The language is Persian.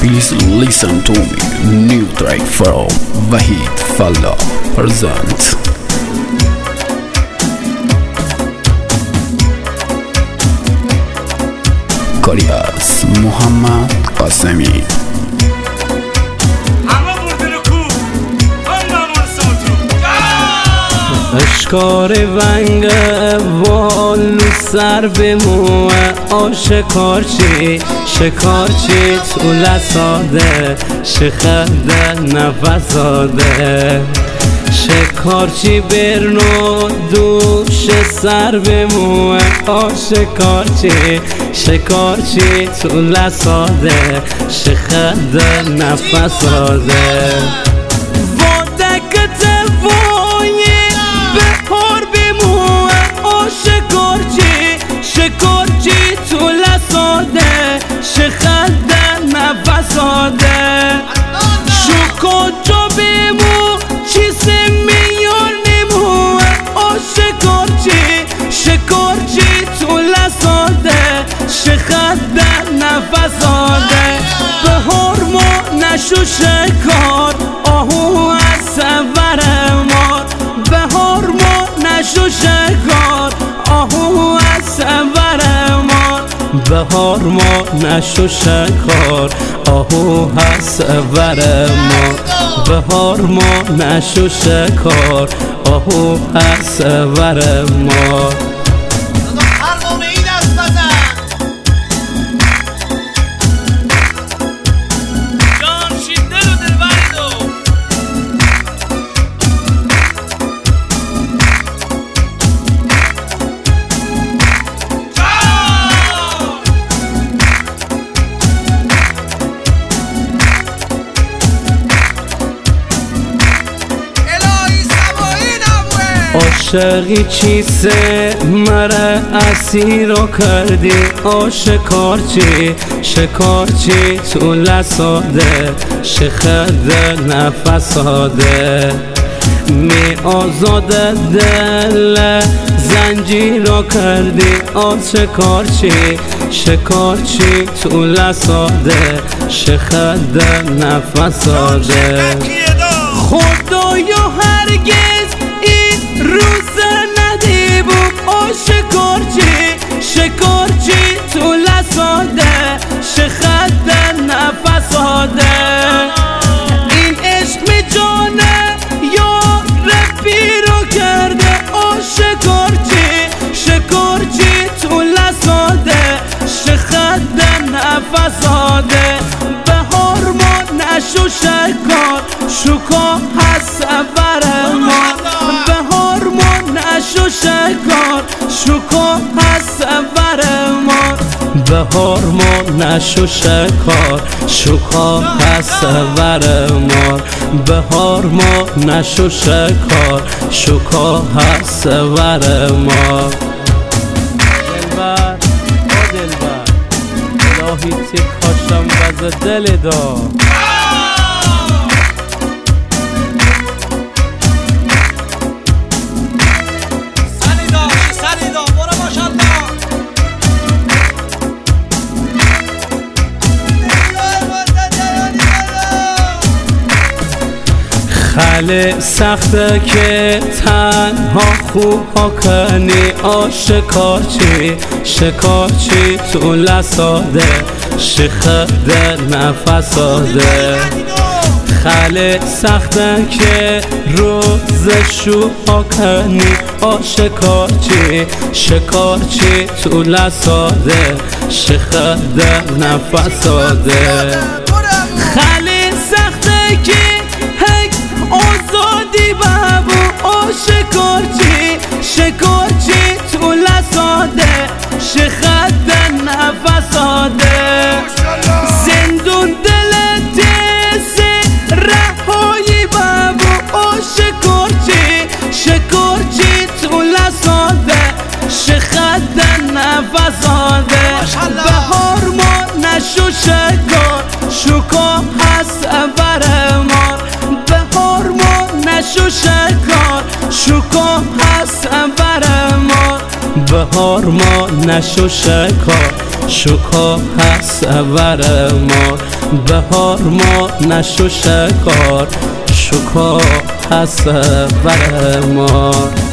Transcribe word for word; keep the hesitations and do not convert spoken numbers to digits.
Please listen to me. New track from Wahid Falla presents. Korea's Muhammad Qasemi. اشکار ونگ والو سر به موه آشکارچی شکارچی تو لساده شخده نفساده شکارچی برنو دوش سر به موه آشکارچی شکارچی تو لساده شخده نفساده شکارچی تو لساده شخده نفساده شکارچا بیمو چیز میان نمو آ شکارچی شکارچی تو لساده شخده نفساده بهار ما نشو شکار آهو از سور ما بهار ما نشو شکار آهو از سور ما بهار ما نشو شکار آهو از سور ما بهار ما نشو شکار آهو از سور ما عاشقی چیسه مره اسیر رو کردی آ شکارچی شکارچی تو لساده شخده نفساده می آزاده دل زنجیر رو کردی آ شکارچی شکارچی تو لساده شخده نفساده خدایا هرگز روز ندی بود آ شکارچی شکارچی تو لساده شخده نفساده این عشق می جانه یا ربی رو کرده آ شکارچی شکارچی تو لساده شخده نفساده بهار ما نشو شکار شکا هست سور ما بهار ما نشو شکار شکا هست سور ما بهار ما نشو شکار شکا هست سور ما بهار ما نشو شکار شکا هست سور ما دلبر آ دلبر الهی تک کاشم بز دل دا خیلی سخته که تنها خوب ها کنی آ شکارچی شکارچی تو لساده شخده نفساده خیلی سخته که روز شو ها کنی آ شکارچی شکارچی تو لساده شخده نفساده خیلی سخته که آزادی بابو آ شکارچی شکارچی تو لساده شخده نفساده زندون دل تیز رهایی بابو آ شکارچی شکارچی تو لساده شخده نفساده بهار ما نشو شکار شکا هست سور ما بهار ما نشو شکار شکا هست سور ما بهار ما نشو شکار شکا هست سور ما بهار ما نشو شکار شکار هست بر ما